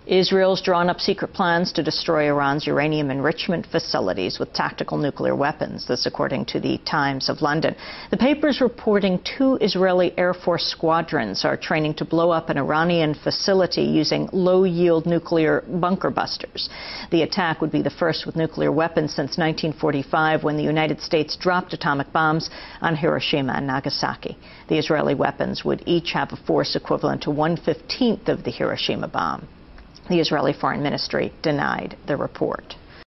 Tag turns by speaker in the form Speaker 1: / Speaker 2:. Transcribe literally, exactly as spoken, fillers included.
Speaker 1: Israel's drawn up secret plans to destroy Iran's uranium enrichment facilities with tactical nuclear weapons. This according to the Times of London. The paper's reporting two Israeli Air Force squadrons are training to blow up an Iranian facility using low-yield nuclear bunker busters. The attack would be the first with nuclear weapons since nineteen forty-five, when the United States dropped atomic bombs on Hiroshima and Nagasaki. The Israeli weapons would each have a force equivalent to one fifteenth of the Hiroshima bomb. The Israeli Foreign Ministry denied the report.